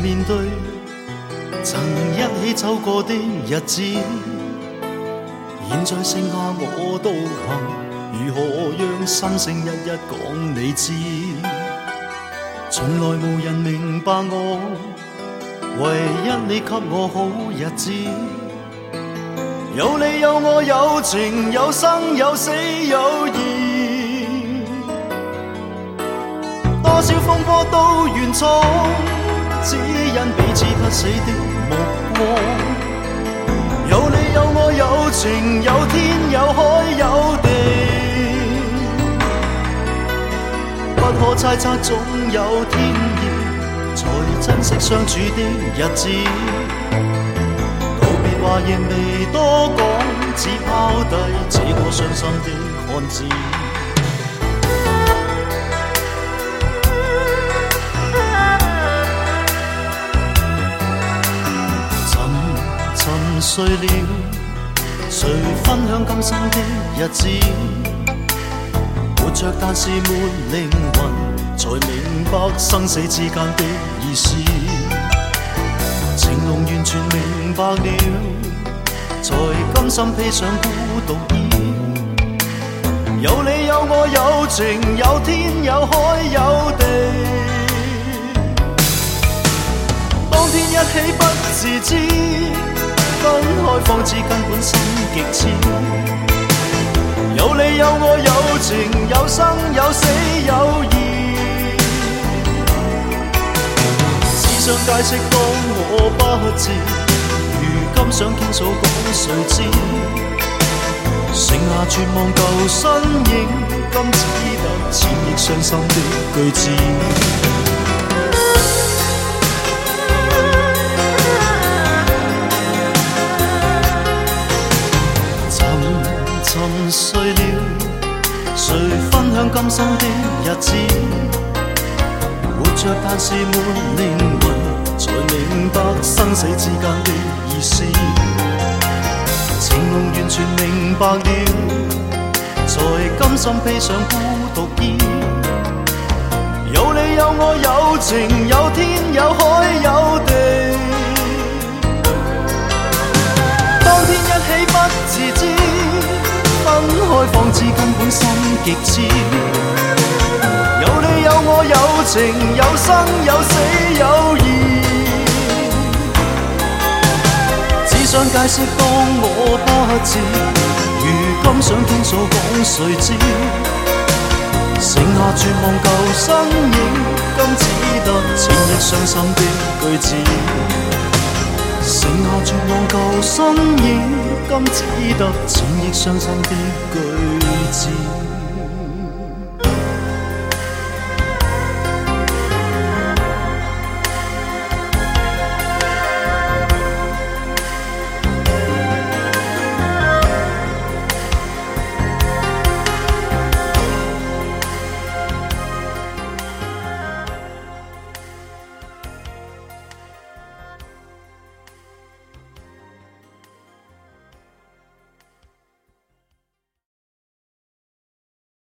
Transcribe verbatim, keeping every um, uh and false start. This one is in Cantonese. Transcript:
面對曾一起走過的日子，現在剩下我獨行，如何讓心聲一一講你知？從來無人明白我，唯一你給我好日子。有你有我有情有生有死有義，多少風波都願闖，只因彼此不死的目光。有你有我有情有天有海有地，不可猜測總有天意，才珍惜相處的日子。道別話亦未多講，只拋低這個傷心的漢子。沉睡了，誰分享今生的日子？活着但是沒靈魂，才明白生死之間的意思。情濃完全明白了，才甘心披上孤獨衣。有你有我有情有天有海有地，當天一起不自知，分開方知根本心極痴。有你有我有情有生有死有義，只想解釋當我不知，如今想傾訴講誰知？剩下絕望舊身影，今只得千億傷心的句子。沉睡了，誰分享今生的日子？活着但是沒靈魂，才明白生死之間的意思。情濃完全明白了，才甘心披上孤獨衣。有你有我有情有天有海有地，當天一起不自知，分開方知根本心極痴。有你有我有情有生有死有義，只想解釋當我不知，如今想傾訴講誰知？剩下絕望舊身影，今只得千億傷心的句子。剩下絕望舊身影，今只得千億傷心的句子。